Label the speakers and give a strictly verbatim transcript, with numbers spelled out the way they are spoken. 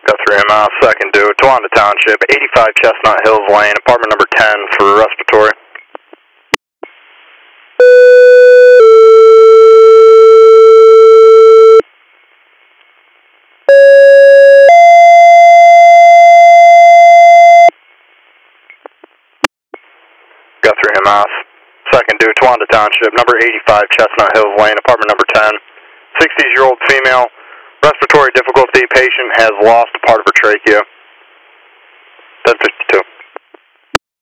Speaker 1: Guthrie M F, second due, Towanda Township, eighty-five Chestnut Hills Lane, apartment number ten for respiratory. Guthrie M F, second due, Towanda Township, number eighty-five Chestnut Hills Lane, apartment number ten, sixty-year-old female, respiratory difficulty, patient has lost a part of her trachea. ten fifty-two.